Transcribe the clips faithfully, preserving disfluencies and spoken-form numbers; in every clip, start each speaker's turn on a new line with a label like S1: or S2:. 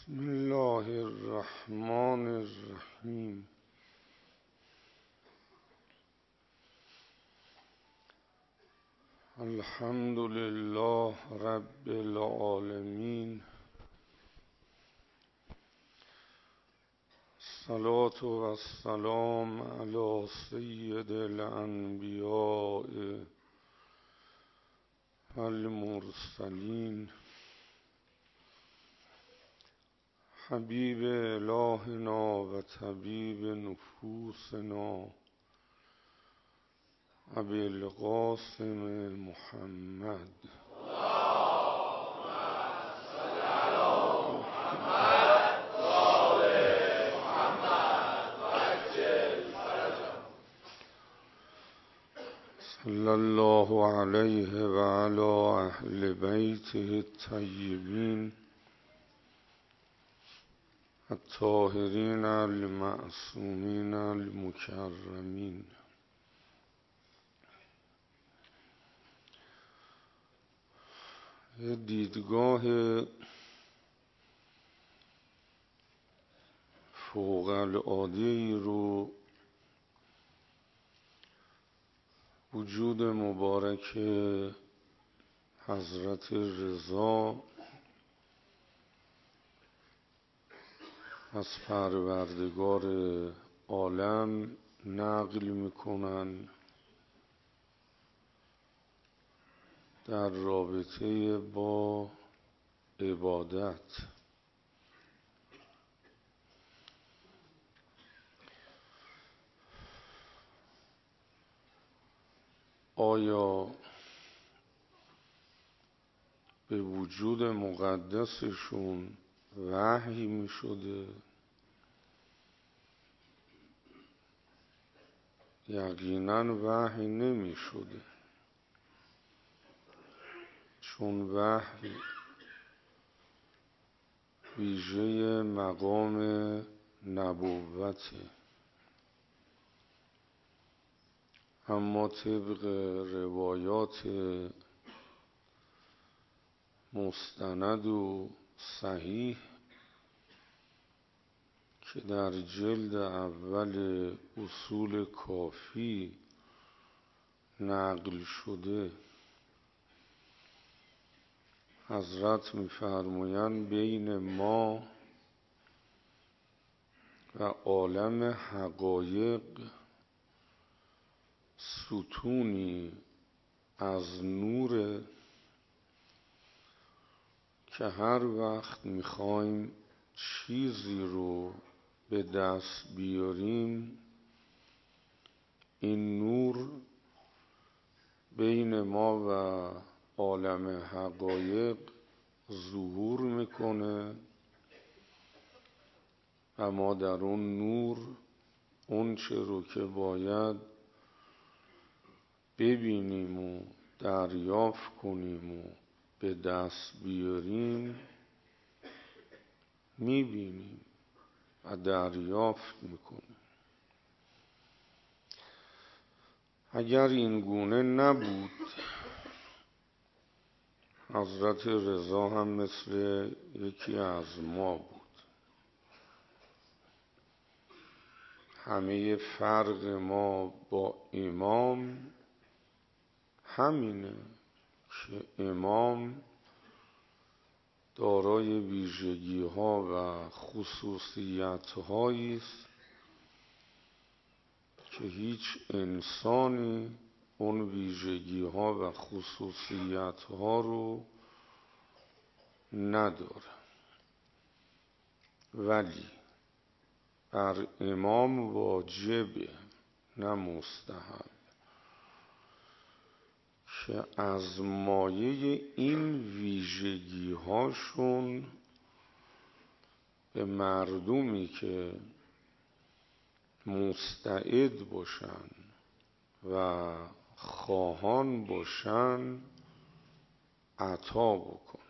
S1: بسم الله الرحمن الرحیم. الحمد لله رب العالمین. الصلاة و السلام علی سید الانبیاء والمرسلین، حبیب الهنا و طبیب نفوسنا ابی القاسم محمد. صلی الله علیه و علی اهل بیته الطیبین الطاهرین المعصومین المکرمین. یه دیدگاه فوق العاده‌ای رو وجود مبارک حضرت رضا از پروردگار عالم نقل میکنن در رابطه با عبادت. آیا به وجود مقدسشون وحی می شده؟ یقینا وحی نمی شده، چون وحی ویژه مقام نبوته. اما طبق روایات مستند و صحیح که در جلد اول اصول کافی نقل شده، حضرت می‌فرمایند بین ما و عالم حقایق ستونی از نور که هر وقت میخوایم چیزی رو به دست بیاریم، این نور بین ما و عالم حقایق ظهور میکنه و ما در اون نور اون چه رو که باید ببینیم و دریافت کنیم و به دست بیاریم میبینیم و دریافت میکنیم. اگر این گونه نبود، حضرت رضا هم مثل یکی از ما بود. همه فرق ما با امام همینه که امام دارای ویژگی ها و خصوصیت هایی است که هیچ انسانی اون ویژگی ها و خصوصیت ها رو نداره. ولی بر امام واجبه، نه مستحب، که از مایه این ویژگی هاشون به مردمی که مستعد باشن و خواهان باشن عطا بکنن.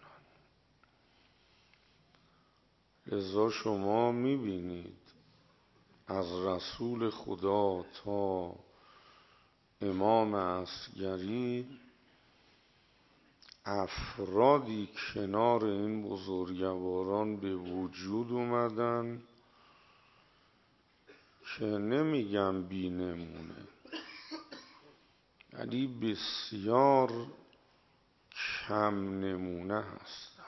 S1: لذا شما میبینید از رسول خدا تا امام عسگری افرادی کنار این بزرگواران به وجود اومدن که نمیگم بی نمونه، ولی بسیار کم نمونه هستند.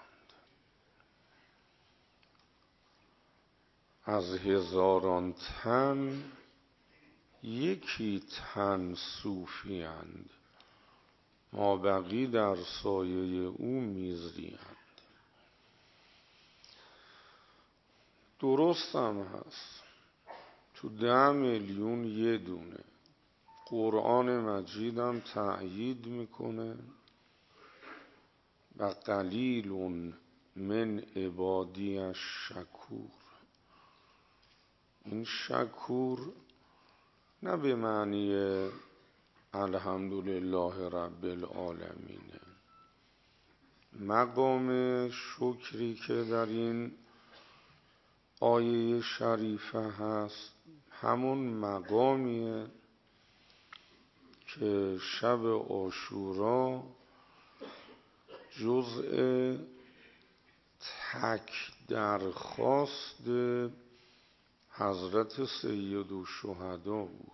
S1: از هزاران تن یکی تن صوفی اند، ما بقی در سایه او میزریند. درست هم هست، تو ده میلیون یه دونه. قرآن مجید هم تأیید میکنه و قلیل من عبادی الشکور. این شکور نه به معنی الحمدلله رب العالمین. مقام شکری که در این آیه شریفه هست همون مقامیه که شب عاشورا جزء تک درخواست حضرت سیدالشهدا بود.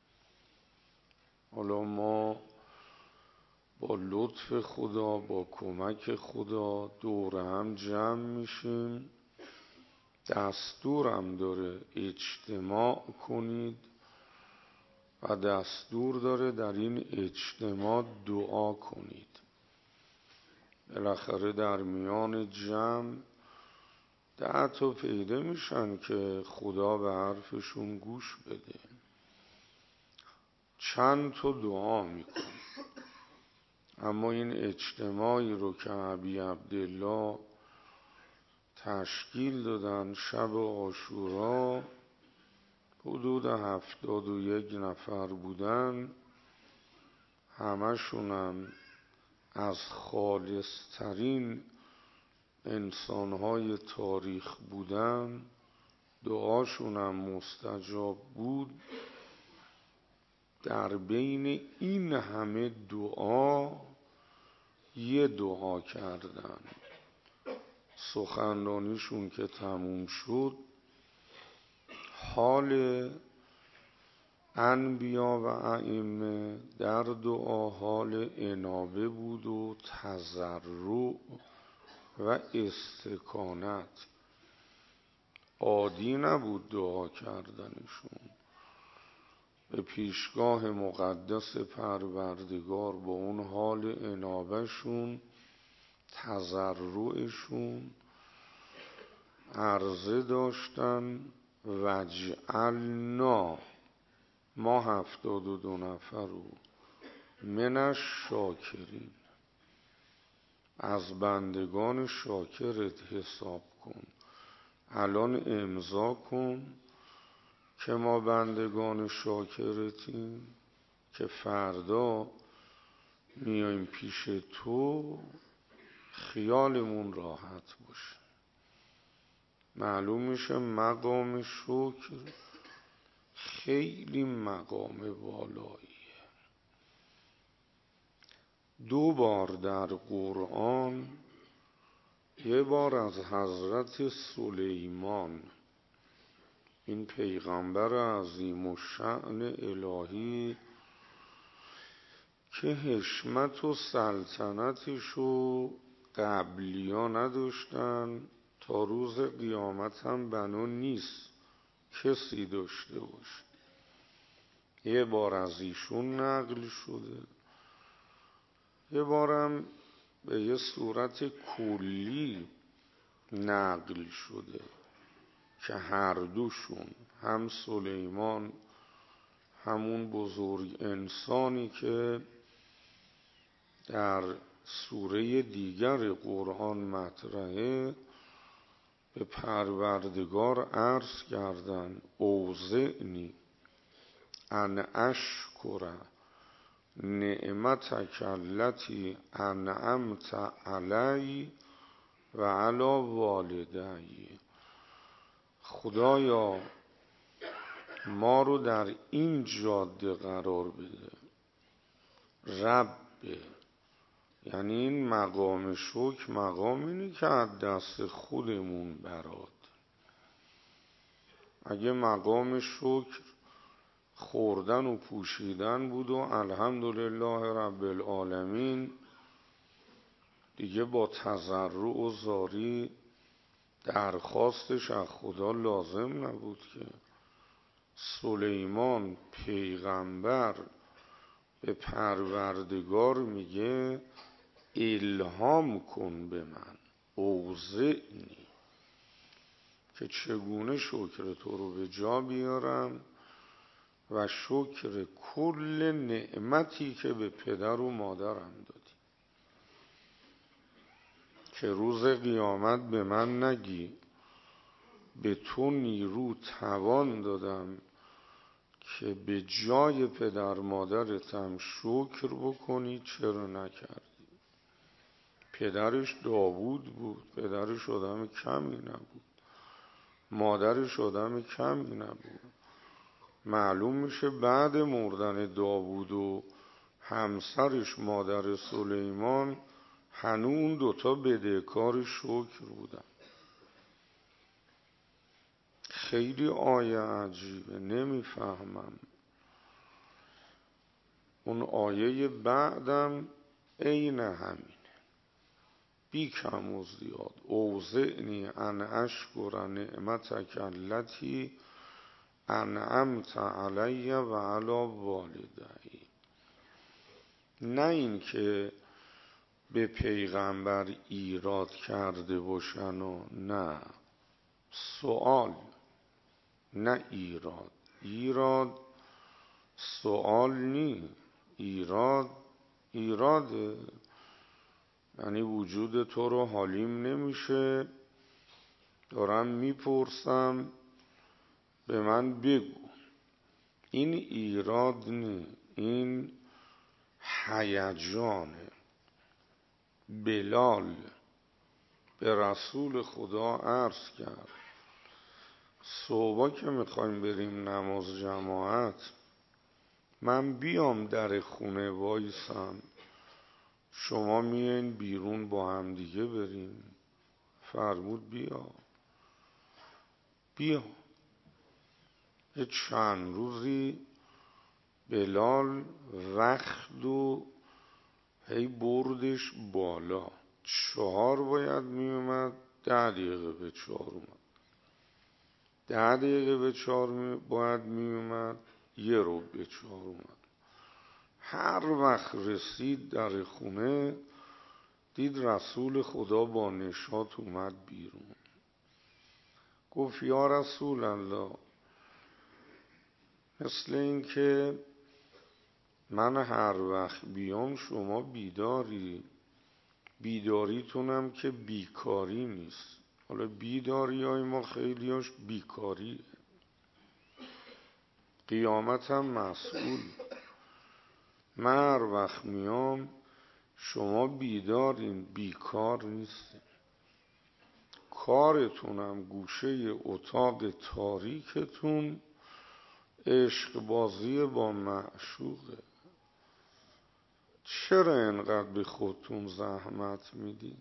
S1: حالا ما با لطف خدا، با کمک خدا دور هم جمع میشیم. دستورم داره اجتماع کنید و دستور داره در این اجتماع دعا کنید. بالاخره در میان جمع ده تا پیدا میشن که خدا به حرفشون گوش بده. چند تا دعا میکن. اما این اجتماعی رو که ابی عبدالله تشکیل دادن شب عاشورا، حدود هفتاد و یک نفر بودن، همشونم از خالصترین انسانهای تاریخ بودن. دعاشونم مستجاب بود. در بین این همه دعا یه دعا کردن. سخنرانیشون که تموم شد، حال انبیا و ائمه در دعا حال انابه بود و تضرع و استکانت. عادی نبود دعا کردنشون. به پیشگاه مقدس پروردگار با اون حال انابهشون، تضرعشون، عرضه داشتن وجعلنا، ما هفتاد و دو نفر رو من الشاکرین، از بندگان شاکرت حساب کن. الان امضا کن که ما بندگان شاکرتیم، که فردا میایم پیش تو خیالمون راحت باشه. معلوم میشه مقام شکر خیلی مقام والاییه. دو بار در قرآن، یه بار از حضرت سلیمان، این پیغمبر عظیم الشأن الهی که حشمت و سلطنتشو قبلیا نداشتن، تا روز قیامت هم بنا نیست کسی داشته باشه. یه بار از ایشون نقل شده، یه بارم به یه صورت کلی نقل شده که هر دوشون، هم سلیمان همون بزرگ انسانی که در سوره دیگر قرآن مطرحه، به پروردگار عرض کردن اوزعنی ان اشکر نعمتک التی انعمت علی و علی والدی. خدایا ما رو در این جاده قرار بده. رب یعنی این مقام شکر مقام اینی که از دست خودمون براد. اگه مقام شکر خوردن و پوشیدن بود و الحمدلله رب العالمین، دیگه با تضرع و زاری درخواستش از خدا لازم نبود که سلیمان پیغمبر به پروردگار میگه الهام کن به من، اوزعنی که چگونه شکر تو رو به جا بیارم و شکر کل نعمتی که به پدر و مادرم دادی، که روز قیامت به من نگی به تو نیرو توان دادم که به جای پدر مادرتم شکر بکنی، چرا نکردی؟ پدرش داوود بود، پدرش آدم کمی نبود، مادرش آدم کمی نبود. معلوم میشه بعد مردن داوود و همسرش مادر سلیمان هنوز اون دوتا بدهکار شکر بودن. خیلی آیه عجیبه، نمیفهمم. اون آیه بعدم عین همینه، بی کم و زیاد. اوزعنی ان اشکر نعمتک التی انعمت علی و علی والدی. نه این که به پیغمبر ایراد کرده باشن و نه، سوال نه ایراد. ایراد سوال نی، ایراد ایراده. یعنی وجود تو رو حالیم نمیشه، دارم میپرسم به من بگو. این ایراد نی، این هیجانه. بلال به رسول خدا عرض کرد صبح که میخوایم بریم نماز جماعت، من بیام در خونه وایسم، شما میاین بیرون با هم دیگه بریم؟ فرمود بیا. بیا. یه چند روزی بلال وقت و هی بردش بالا. چهار باید میومد، ده دقیقه به چهار اومد. ده دقیقه به چهار باید میومد، یه رو به چهار اومد. هر وقت رسید در خونه دید رسول خدا با نشاط اومد بیرون. گفت یا رسول الله، مثل این که من هر وقت بیام شما بیداری، بیداریتونم که بیکاری نیست. حالا بیداری های ما خیلی هاش بیکاریه. قیامت هم مسئول. من هر وقت میام شما بیدارین، بیکار نیستین. کارتونم گوشه اتاق تاریکتون عشق بازی با معشوقه. چرا اینقدر به خودتون زحمت میدین؟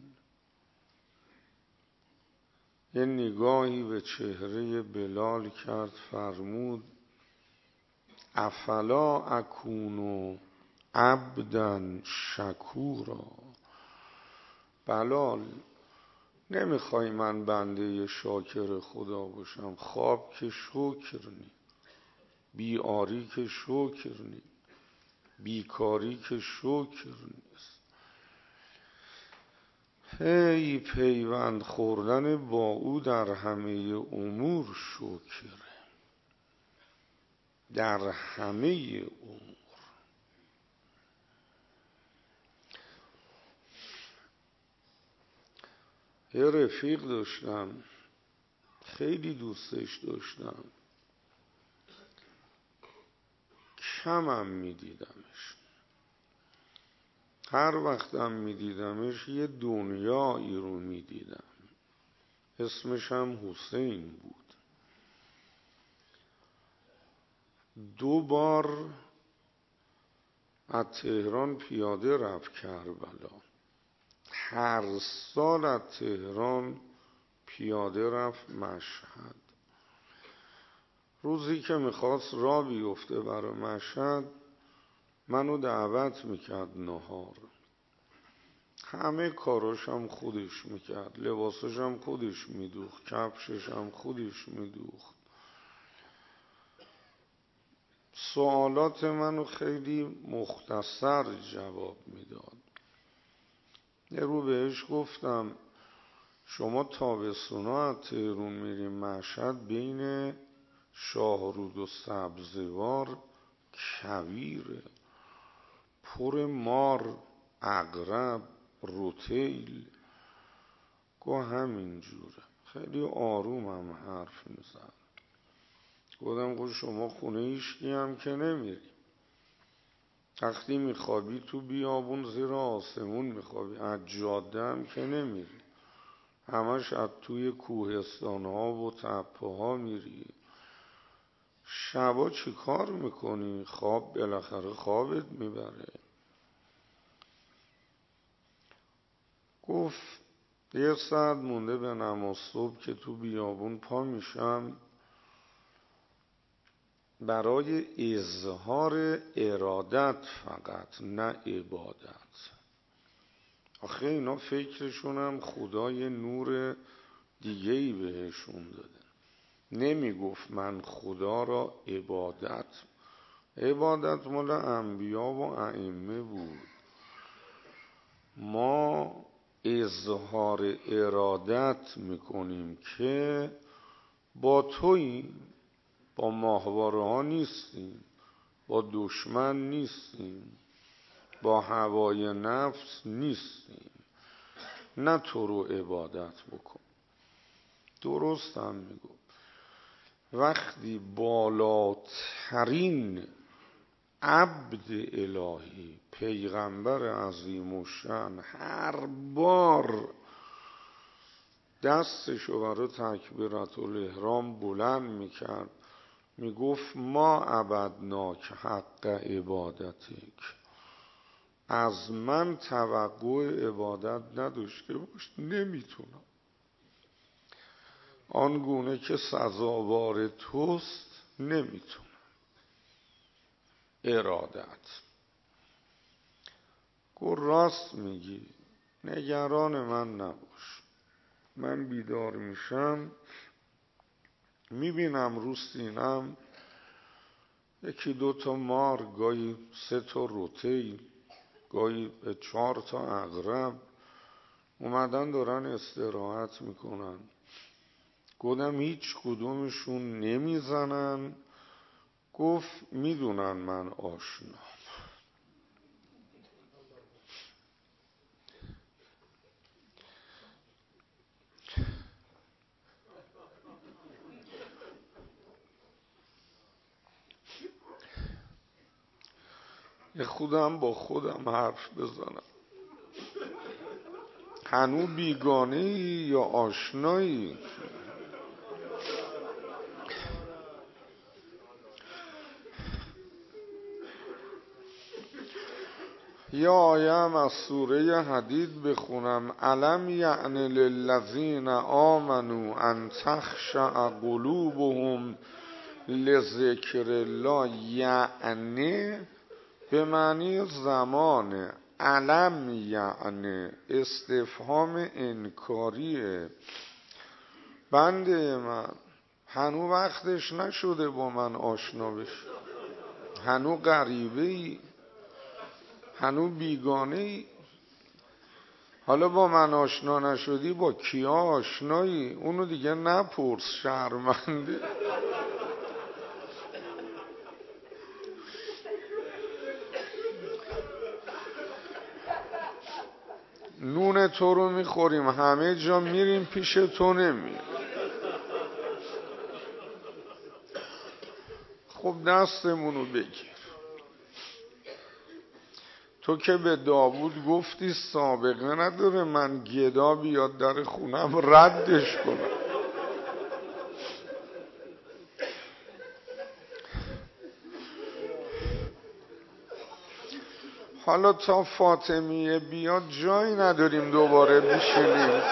S1: یه نگاهی به چهره بلال کرد، فرمود افلا اکونو عبدا شکورا. بلال، نمیخوای من بنده شاکر خدا باشم؟ خواب که شکر نی، بیاری که شکر نی، بیکاری که شکر نیست. هی پیوند خوردن با او در همه امور شکره، در همه امور. یه رفیق داشتم، خیلی دوستش داشتم، کمم میدیدمش. هر وقتم میدیدمش یه دنیایی رو میدیدم. اسمش هم حسین بود. دو بار از تهران پیاده رفت کربلا. هر سال از تهران پیاده رفت مشهد. روزی که میخواست راه بیفته برای مشهد منو دعوت میکرد نهار. همه کاراش هم خودش میکرد، لباسش هم خودش میدوخت، کفشش هم خودش میدوخت. سوالات منو خیلی مختصر جواب میداد. یه رو بهش گفتم شما تابستونا از تهرون میریم مشهد، بین شاهرود و سبزوار کویره، پر مار، عقرب، روتیل. گو همینجوره. خیلی آروم هم حرف میزن. گفتم گو شما خونه ایشکی هم که نمیری، وقتی میخوابی تو بیابون زیر آسمون میخوابی، از جاده هم که نمیری، همش از توی کوهستان ها و تپه ها میری. شبا چی کار میکنی؟ خواب بالاخره خوابت میبره. گفت یه ساعت مونده به نماز صبح که تو بیابون پا میشم، برای اظهار ارادت فقط، نه عبادت. آخه اینا فکرشون هم خدای نور دیگه‌ای بهشون داده. نمی گفت من خدا را عبادت، عبادت مال انبیا و ائمه بود. ما اظهار ارادت میکنیم که با توییم، با ماهواره ها نیستیم، با دشمن نیستیم، با هوای نفس نیستیم، نه تو رو عبادت بکن. درست هم میگو. وقتی بالاترین عبد الهی پیغمبر عظیم الشأن هر بار دستشو برای تکبیرت الاحرام بلند میکرد میگفت ما عبدناک حق عبادتک، از من توقع عبادت نداشته باش، نمیتونم، آنگونه که سزاوار توست نمیتونم. ارادت. گو راست میگی، نگران من نباش. من بیدار میشم میبینم رو سینم یکی دو تا مار، گاهی سه تا روتیل، گاهی چهار تا عقرب اومدن دارن استراحت میکنن. گفتم هیچ کدومشون نمیزنن. گفت میدونن من آشنا. یه خودم با خودم حرف بزنم. هنو بیگانه یا آشنایی؟ یا آیه هم از سوره حدید بخونم. الم یعن للذین آمنوا ان تخشع قلوبهم لذکر الله. یعنی به معنی زمانه. الم یعنی استفهام انکاریه. بنده من هنو وقتش نشده با من آشنا بشی، هنو غریبه ای، هنو بیگانه ای. حالا با من آشنا نشدی با کیا آشنایی؟ اونو دیگه نپرس، شرمنده. نون تو رو میخوریم، همه جا میریم، پیش تو نمیم. خب دستمونو بگیر. تو که به داوود گفتی سابقه نداره من گدا بیاد در خونم ردش کنم. حالا تا فاطمیه بیاد جایی نداریم دوباره بشینیم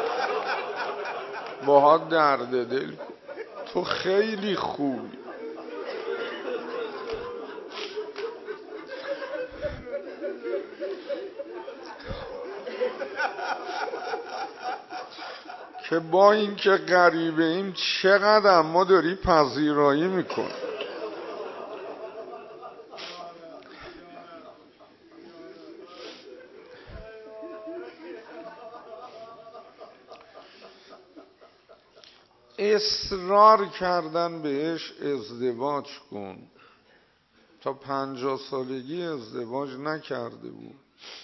S1: باهات درد دل. تو خیلی خوبی. که با این که غریبه ایم چقدر ما داری پذیرایی میکن. اصرار کردن بهش ازدواج کن. تا پنجاه سالگی ازدواج نکرده بود.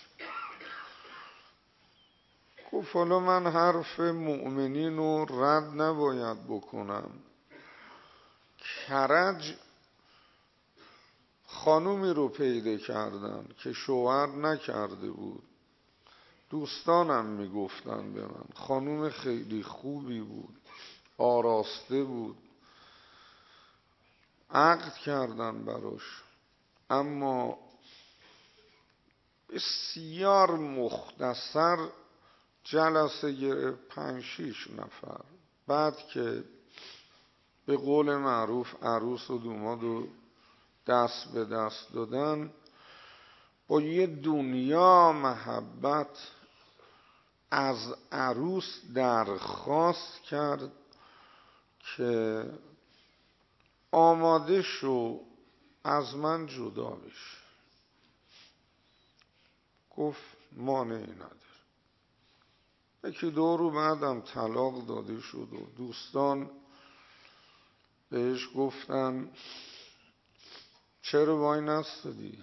S1: گفت حالا من حرف مؤمنین رو رد نباید بکنم. کرج خانومی رو پیدا کردن که شوهر نکرده بود. دوستانم میگفتن به من خانوم خیلی خوبی بود، آراسته بود. عقد کردن براش، اما بسیار مختصر جلسه گرفت، پنج شیش نفر. بعد که به قول معروف عروس و دوماد و دست به دست دادن، با یه دنیا محبت از عروس درخواست کرد که آماده شو از من جدا بش. گفت مانعی نداره. یکی دو رو بعدم طلاق داده شد و دوستان بهش گفتن چرا وای نستادی؟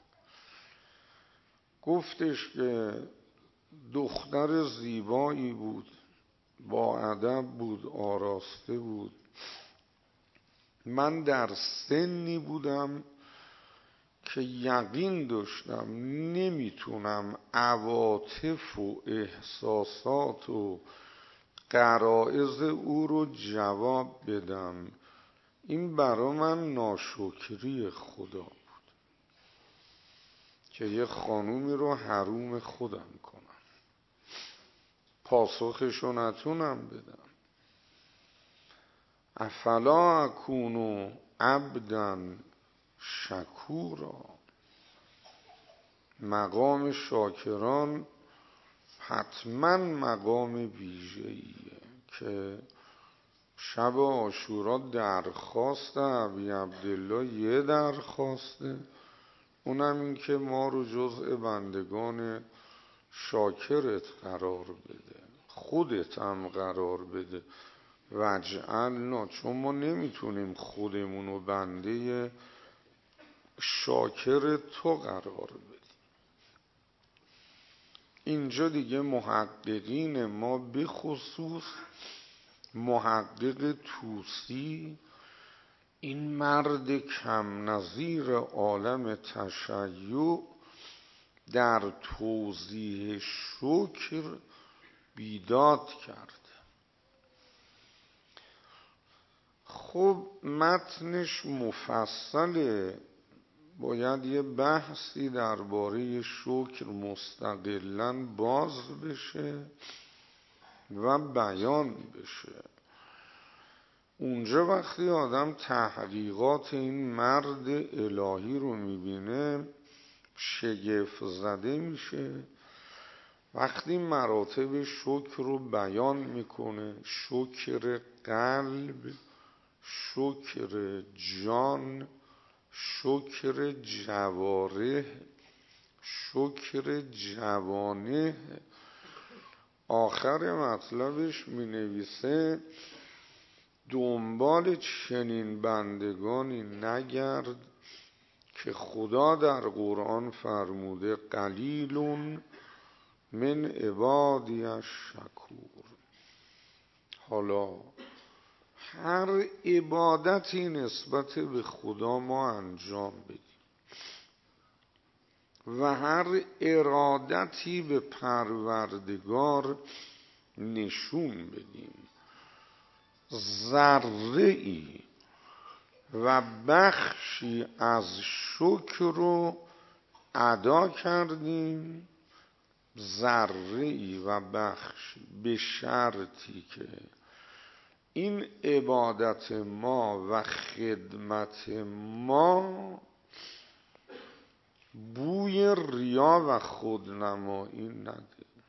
S1: گفتش که دختر زیبایی بود، با ادب بود، آراسته بود. من در سنی بودم که یقین داشتم نمیتونم عواطف و احساسات و غرایز او رو جواب بدم. این برا من ناشکری خدا بود که یه خانومی رو حروم خودم کنم، پاسخشو نتونم بدم. افلا اکونو عبدا شکورا. مقام شاکران حتما مقام ویژه‌ایه که شب عاشورا درخواست ابی عبدالله یه درخواسته، اونم این که ما رو جزء بندگان شاکرت قرار بده، خودت هم قرار بده. وجعلنا، چون ما نمیتونیم خودمون رو بنده شاکر تو قرار بدیم. اینجا دیگه محققین ما، به خصوص محقق توسی، این مرد کم نظیر عالم تشیع، در توضیح شکر بیداد کرد. خب متنش مفصله، باید یه بحثی درباره شکر مستقلاً باز بشه و بیان بشه. اونجا وقتی آدم تحقیقات این مرد الهی رو میبینه شگفت زده میشه. وقتی مراتب شکر رو بیان میکنه، شکر قلب، شکر جان، شکر جوارح، شکر جوانح، آخر مطلبش می نویسه دنبال چنین بندگانی نگرد که خدا در قرآن فرموده قلیلون من عبادی الشکور. حالا هر عبادتی نسبت به خدا ما انجام بدیم و هر ارادتی به پروردگار نشون بدیم، ذره‌ای و بخشی از شکر رو ادا کردیم ذره‌ای و بخشی به شرطی که این عبادت ما و خدمت ما بوی ریا و خودنمایی نده.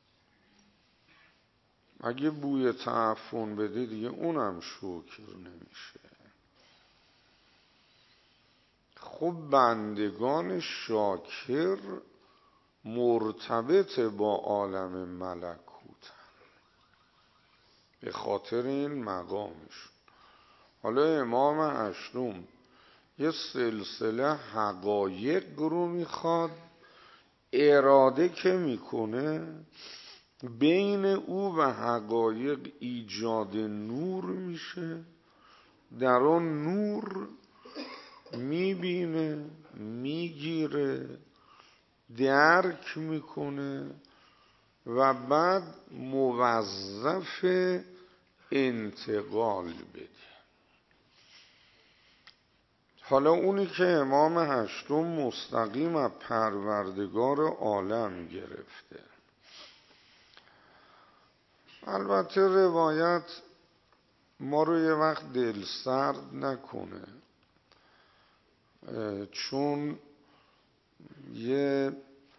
S1: اگه بوی تعفن بده دیگه اونم شکر نمیشه. خب بندگان شاکر مرتبط با عالم ملکوتن به خاطر این مقامشون. حالا امام هشتم یه سلسله حقایق رو میخواد، اراده که میکنه بین او و حقایق ایجاد نور میشه، در آن نور میبینه، میگیره، درک میکنه و بعد موظف انتقال بده. حالا اونی که امام هشتم مستقیم از پروردگار عالم گرفته. البته روایت ما رو یه وقت دل سرد نکنه، چون یه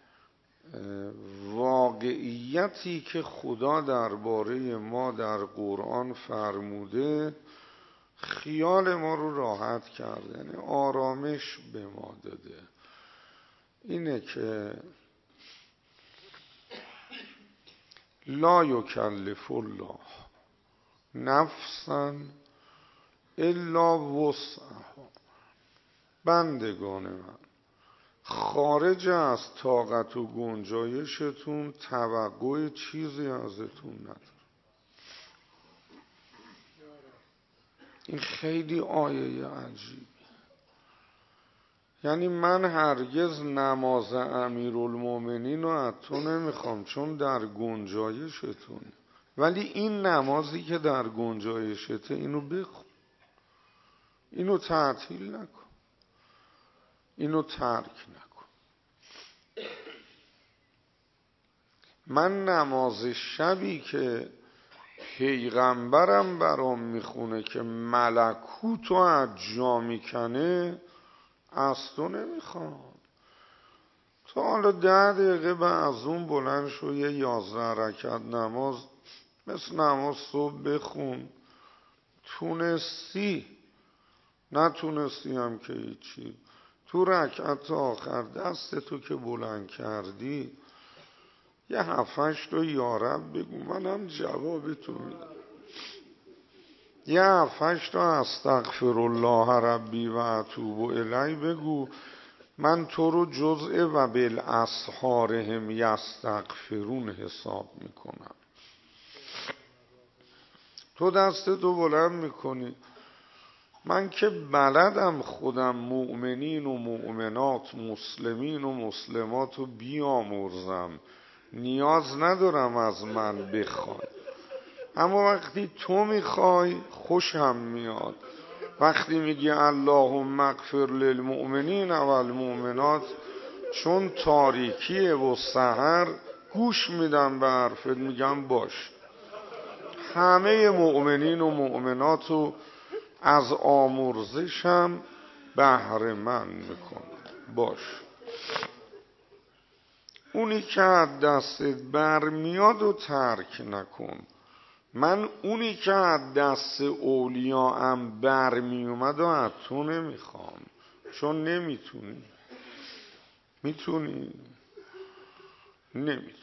S1: واقعیتی که خدا درباره ما در قرآن فرموده خیال ما رو راحت کرده، یعنی آرامش به ما داده. اینه که لا یکلف الله نفسا الا وسعها. بندگان من، خارج از طاقت و گنجایشتون توقع چیزی ازتون نداره. این خیلی آیه عجیبه. یعنی من هرگز نماز امیرالمومنین رو از تو نمیخوام چون در گنجایشتون، ولی این نمازی که در گنجایشته اینو بخون، اینو تعطیل نکن، اینو ترک نکن. من نماز شبی که پیغمبرم برام میخونه که ملکوتو از جا میکنه از تو نمیخوام. تو حالا ده دقیقه بعد اون بلند شو یه یازده رکعت نماز مثل نماز صبح بخون. تونستی نتونستی هم که هیچی، تو رکعت آخر دست تو که بلند کردی یه هفتش تا یارب بگو، منم جواب تو میدم. یه هفتش تا استغفر الله ربی و اتوب الی بگو، من تو رو جزء و بالاسحارهم یستغفرون حساب میکنم. تو دست تو بلند میکنی، من که بلدم خودم مؤمنین و مؤمنات مسلمین و مسلمات رو بیامرزم، نیاز ندارم از من بخوای. اما وقتی تو میخوای خوشم میاد. وقتی میگی اللهم اغفر للمؤمنین و المؤمنات، چون تاریکیه و سحر گوش میدم به حرفت، میگم باش. همه مؤمنین و مؤمنات رو از آمرزشم بهره مند میکن، باش. اونی که از دستت برمیاد و ترک نکن. من اونی که از دست اولیاءم برمی اومد و از تو نمیخوام، چون نمیتونی. میتونی؟ نمیتونی.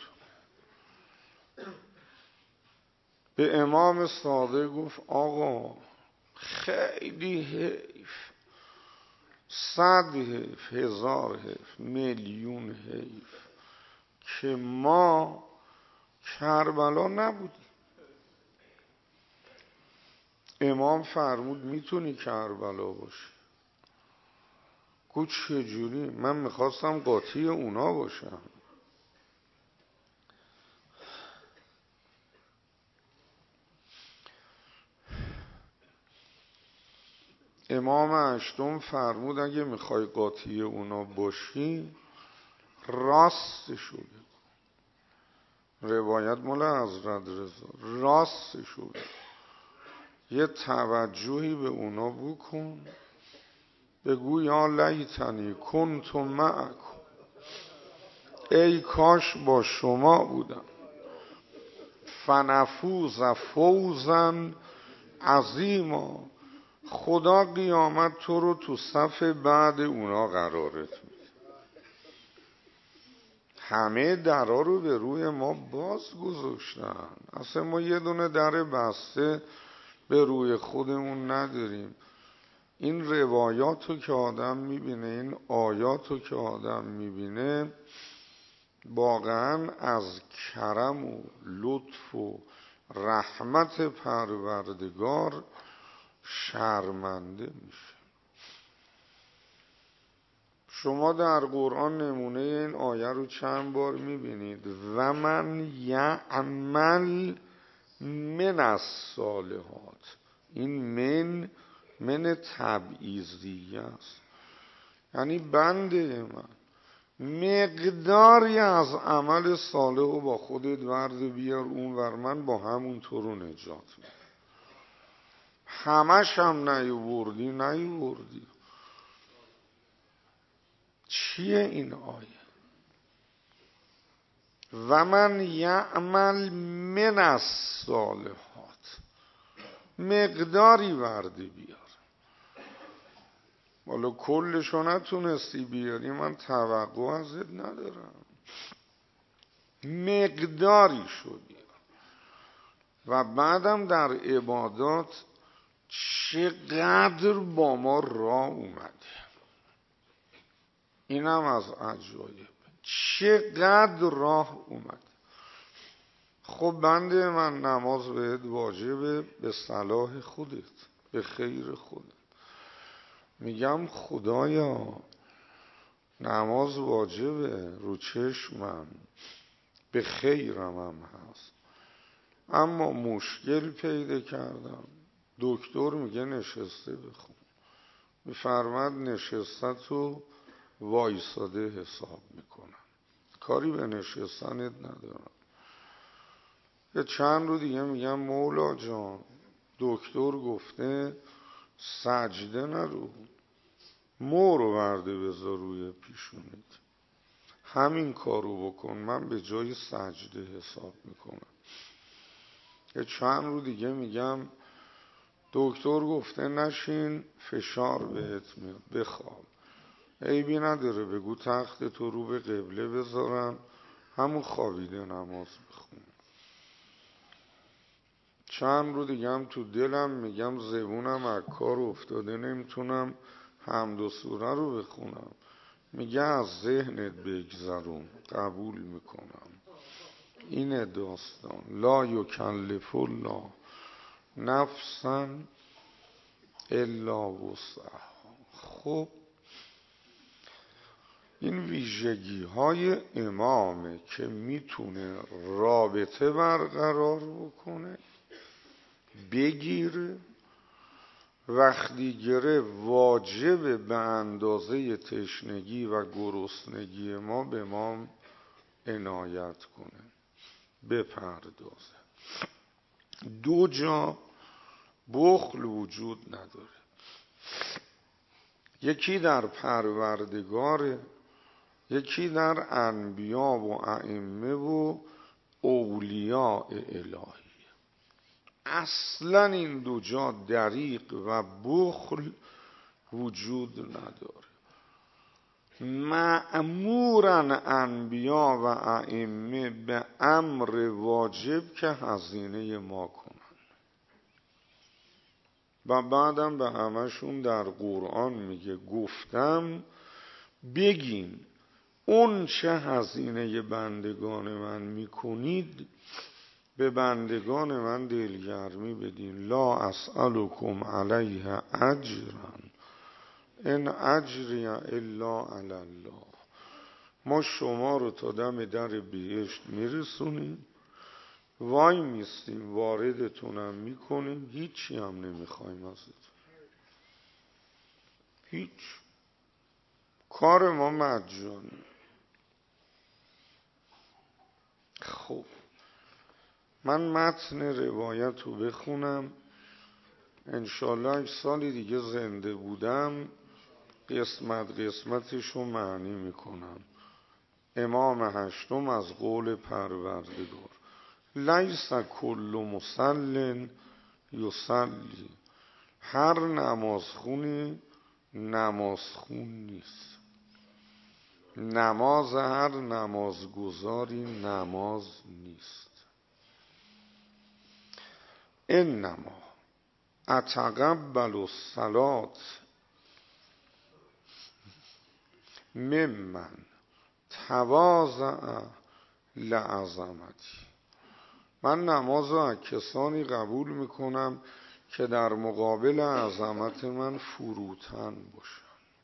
S1: به امام صادق گفت آقا خیلی حیف، صد حیف، هزار حیف، میلیون حیف که ما کربلا نبودیم. امام فرمود میتونی کربلا باشی؟ گفت چجوری؟ من میخواستم قاطی اونا باشم. امام هشتم فرمود اگه میخوای قاطی اونا باشی راستشو بگو. روایت مال حضرت رضا، راستشو بگو. یه توجهی به اونا بکن، بگو یا لیتنی کنت معکم، ای کاش با شما بودم، فنفوز فوزا عظیما، خدا قیامت تو رو تو صف بعد اونا قرارت میده. همه درا رو به روی ما باز گذاشتن، اصلا ما یه دونه در بسته به روی خودمون نداریم. این روایات رو که آدم میبینه، این آیات رو که آدم میبینه، واقعا از کرم و لطف و رحمت پروردگار شرمنده میشه. شما در قرآن نمونه این آیه رو چند بار میبینید؟ و من یعمل من الصالحات. این من من تبعیضیه است، یعنی بنده من مقداری از عمل صالح رو با خودت ورد بیار اون ور، من با همون تو رو نجات میدم. همش هم نیوردی نیوردی چیه این آیه؟ و من یعمل من الصالحات، مقداری ورده بیار. والا کلشو نتونستی بیاری، من توقع ازت ندارم، مقداری شو بیار. و بعدم در عبادات چقدر با ما راه اومده، اینم از عجایب، چقدر راه اومد. خب بنده من، نماز بهت واجبه به صلاح خودت، به خیر خودت. میگم خدایا نماز واجبه رو چشمم، به خیرم هم هست، اما مشکل پیدا کردم. دکتر میگه نشسته بخون، میفرمد نشسته تو وایساده حساب میکنم، کاری به نشستنت ندارم. یه چند رو دیگه میگم مولا جان دکتر گفته سجده نرو، مورو ورده بذار روی پیشونیت، همین کارو بکن، من به جای سجده حساب میکنم. یه چند رو دیگه میگم دکتر گفته نشین فشار بهت میاد بخواب، عیبی نداره بگو تخت تو رو به قبله بذارم، همون خوابیده نماز بخون. چند رو دیگه هم تو دلم میگم زبونم از کار افتاده نمیتونم حمد و سوره رو بخونم، میگه از ذهنت بگذرون قبول میکنم. این داستان لا یکلف الله نفسا الا وسعها. خب این ویژگی های امامه که میتونه رابطه برقرار بکنه، بگیره، وقتی گره واجب به اندازه تشنگی و گرسنگی ما به ما عنایت کنه، بپردازه. دو جا بخل وجود نداره، یکی در پروردگار، یکی در انبیا و ائمه و اولیاء الهی. اصلا این دو جا دریغ و بخل وجود نداره. مأمورن انبیا و ائمه به امر واجب که هزینه ما کنن و بعدم به همشون در قرآن میگه گفتم بگین اون چه هزینه بندگان من میکنید به بندگان من دلگرمی بدین. لا اسألکم علیه اجرا ان اجری الا علی الله. ما شما رو تا دم در بهشت میرسونیم، وای میستیم، واردتونم میکنیم، هیچی هم نمیخوایم ازت، هیچ. کار ما مجانی. خب من متن روایت رو بخونم، انشالله اگه سالی دیگه زنده بودم قسمت قسمتش رو معنی میکنم. امام هشتم از قول پروردگار: لیس کل مسل یصلی، هر نمازخونی نمازخون نیست، نماز هر نمازگزاری نماز نیست. انما اتقبل الصلاة ممن تواضع لعظمتی، من نماز رو از کسانی قبول میکنم که در مقابل عظمت من فروتن باشن،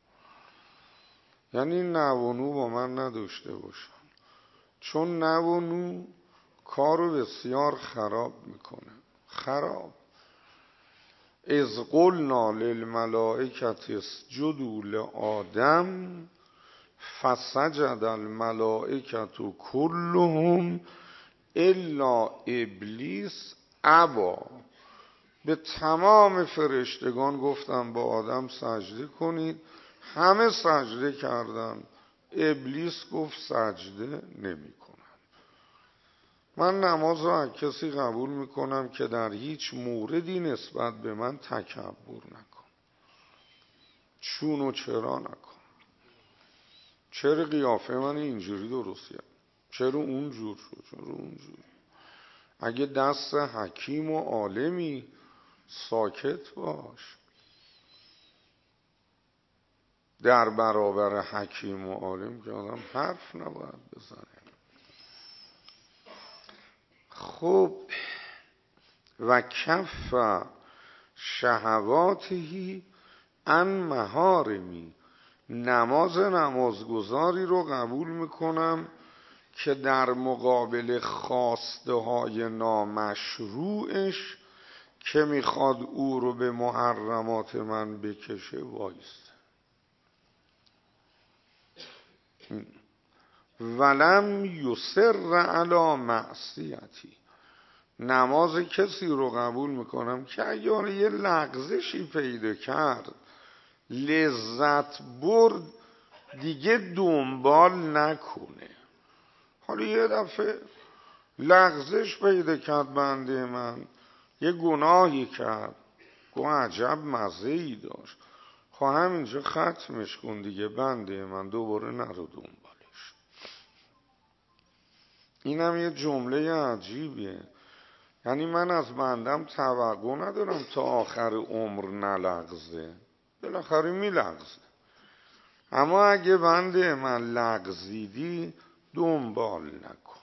S1: یعنی نه و نو با من نداشته باشن، چون نه و نو کارو بسیار خراب میکنه. خراب. اذ قلنا للملائکة اسجدوا لآدم فسجد الملائکة كلهم الا ابلیس ابا، به تمام فرشتگان گفتم با آدم سجده کنید، همه سجده کردن، ابلیس گفت سجده نمی کنم. من نماز را از کسی قبول میکنم که در هیچ موردی نسبت به من تکبر نکن، چون و چرا نکن. چرا قیافه من اینجوری درست کرد، چرا اونجور شد، چرا اونجور. اگه دست حکیم و عالمی ساکت باش، در برابر حکیم و عالم که آدم حرف نباید بزنه. خب و کف شهواته عن محارمی، نماز نمازگزاری رو قبول میکنم که در مقابل خواسته های نامشروعش که میخواد او رو به محرمات من بکشه وایست. ولم یصر علی معصیتی، نماز کسی رو قبول میکنم که اگر یه لغزشی پیدا کرد لذت برد دیگه دنبال نکنه. حالا یه دفعه لغزش پیدا کرد بنده من، یه گناهی کرد، گوه عجب مزه‌ای داشت، خب همینجا ختمش کن دیگه بنده من، دوباره نرو دنبالش. اینم یه جمله عجیبیه، یعنی من از بندم توقع ندارم تا آخر عمر نلغزه، بالاخره میلغزه، اما اگه بنده من لغزیدی دنبال نکن.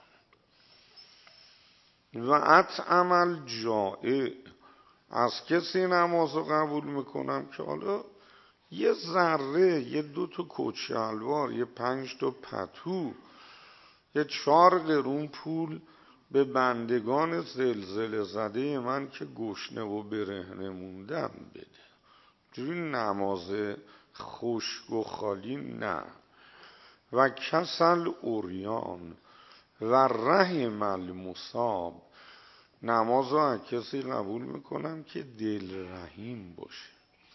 S1: و اطعم الجائع، از کسی نماز رو قبول میکنم که حالا یه ذره، یه دو تا کچلوار، یه پنج تا پتو، یه چهار قرون پول به بندگان زلزله زده من که گشنه و برهنه موندن بده. جوری نماز خشک و خالی نه. و کسل اوریان و رحم المصاب، نماز رو از کسی قبول میکنم که دل رحیم باشه،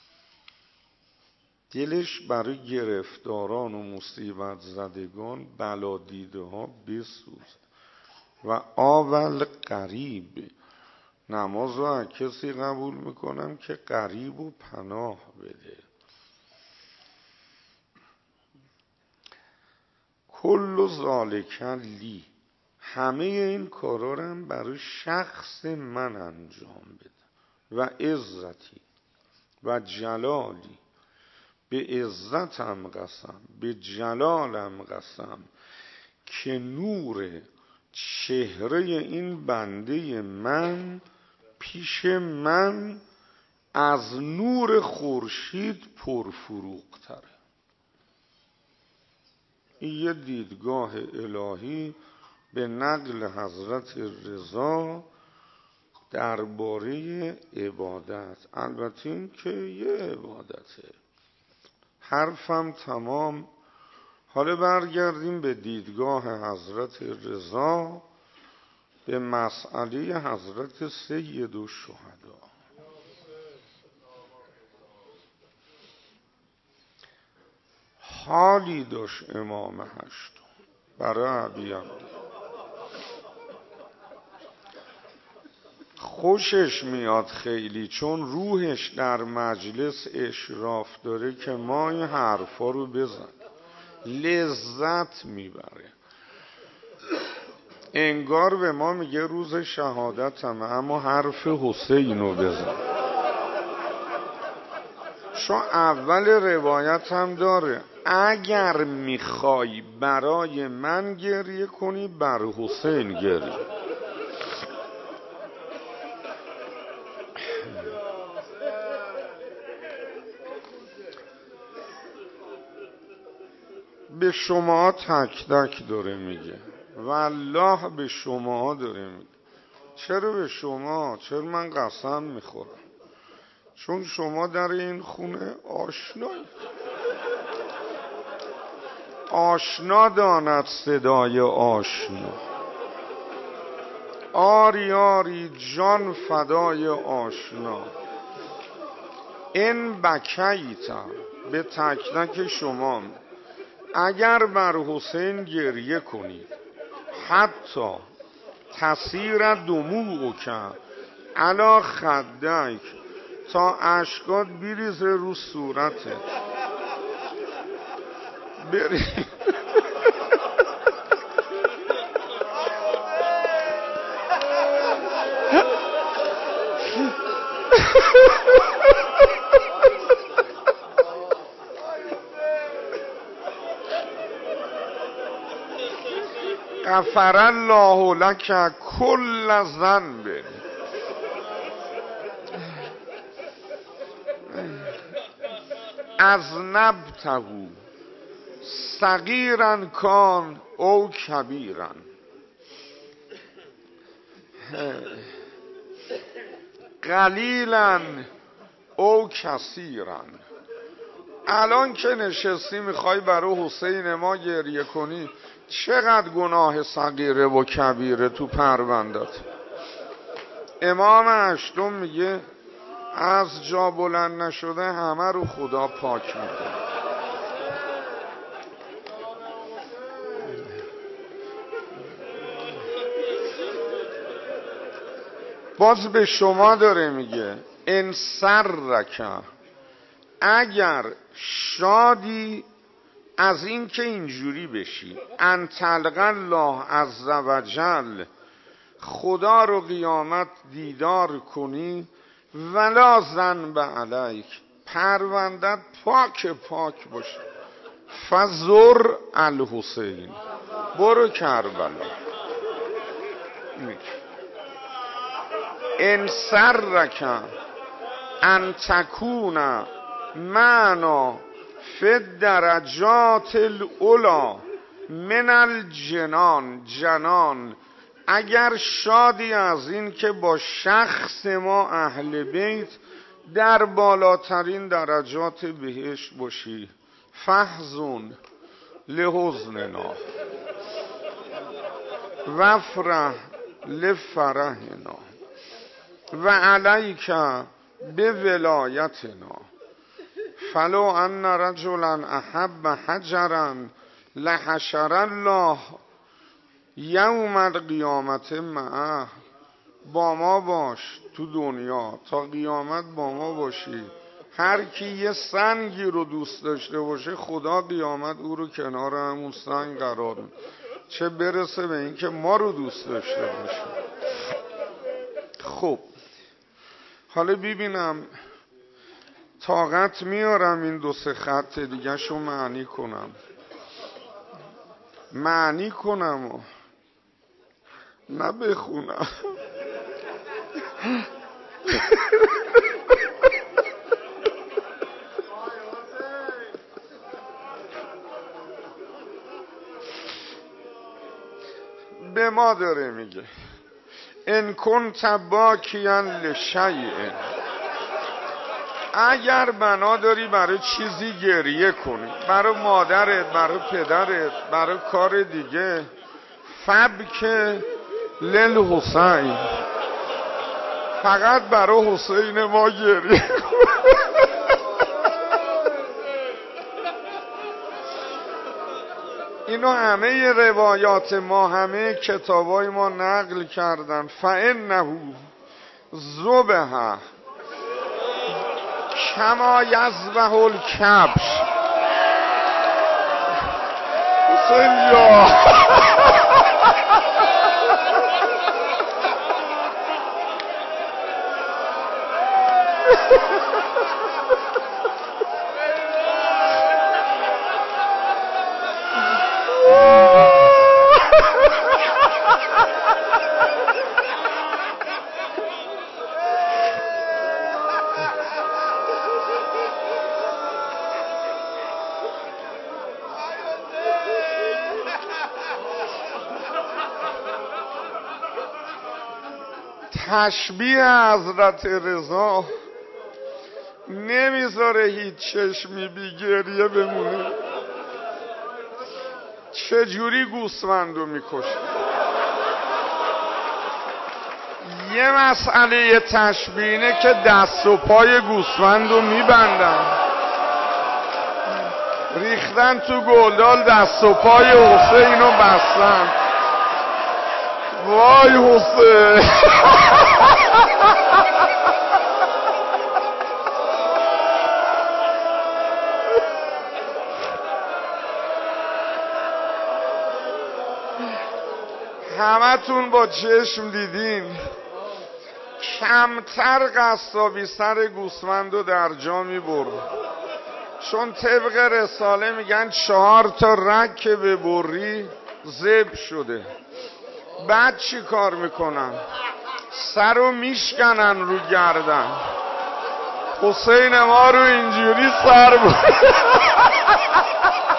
S1: دلش برای گرفتاران و مصیبت زدگان بلا دیده ها بسوزه. و آول قریب، نماز رو از کسی قبول میکنم که قریب و پناه بده. کل ذالک لی، همه این کارا رو هم برای شخص من انجام بده. و عزتی و جلالی، به عزتم قسم، به جلالم قسم که نور چهره این بنده من پیش من از نور خورشید پرفروغ‌تره. این یه دیدگاه الهی به نقل حضرت رضا درباره عبادت. البته این که یه عبادته. حرفم تمام. حالا برگردیم به دیدگاه حضرت رضا به مسئله حضرت سید الشهدا. حالی داشت امام هشتم برای ابی عبدالله، خوشش میاد خیلی، چون روحش در مجلس اشراف داره که ما این حرفا رو بزن، لذت میبره، انگار به ما میگه روز شهادتم اما حرف حسین رو بزن. چون اول روایت هم داره اگر میخوای برای من گریه کنی بر حسین گریه. به شما تک تک داره میگه، والله به شما داره میگه. چرا به شما؟ چرا من قسم میخورم؟ چون شما در این خونه آشنایی. آشنا داند صدای آشنا، آری آری جان فدای آشنا. این بکیتا به تک تک شما، اگر بر حسین گریه کنید حتی تسیر دموع کن علا خدک، تا اشکات بریزه رو صورتت بری غفر الله لک کل ذنب اذنبته صغیرا کان او کبیرا. قلیلا او کثیرا. الان که نشستی میخوای برای حسین ما گریه کنی، چقدر گناه صغیره و کبیره تو پروندت. امام هشتم میگه از جا بلند نشده همه رو خدا پاک میکنه. باز به شما داره میگه ان سرک، اگر شادی از این که اینجوری بشی، ان تلقى الله عز وجل، خدا رو قیامت دیدار کنی، ولا ذنب علیک، پروندت پاک پاک باشه، فزر الحسین، برو کربلا. ان سرک ان تکون معنا فی درجات الاولی من الجنان، جنان، اگر شادی از این که با شخص ما اهل بیت در بالاترین درجات بهشت باشی، فحزن لحزننا وفرح لفرحنا و علیک به ولایتنا، فلو ان رجلا احب حجرا لحشر الله یوم القیامت معه. با ما باش تو دنیا تا قیامت، با ما باشی. هر کی یه سنگی رو دوست داشته باشه خدا قیامت او رو کنار همون سنگ قرار میده، چه برسه به این که ما رو دوست داشته باشه. خب حالا ببینم طاقت میارم این دو سه خط دیگه شو معنی کنم معنی کنم و نه بخونم. به ما داره میگه ان کنت باکیا لشیء، اگر بنا داری برای چیزی گریه کنی، برای مادرت، برای پدرت، برای کار دیگه، فبک للحسین، فقط برای حسین ما گریه کن. اینو همه روایات ما، همه کتابای ما نقل کردن. فانه ذبح کما یذبح الکبش. حسین یا تشبیه حضرت رضا نمیذاره هیچ چشمی بی گریه بمونه. چجوری گوسفندو میکشه؟ یه مسئله تشبیهه که دست و پای گوسفندو میبندن، ریختن تو گلدال دست و پای حسینو بستن. وای حسین. همتون با چشم دیدین کمتر قصابی سر گوسفندو در جا میبرد، چون طبق رساله میگن چهار تا رگ که ببری ذبح شده. بعد چی کار میکنن؟ سر رو میشکنن رو گردن. حسین ما رو اینجوری سر بود.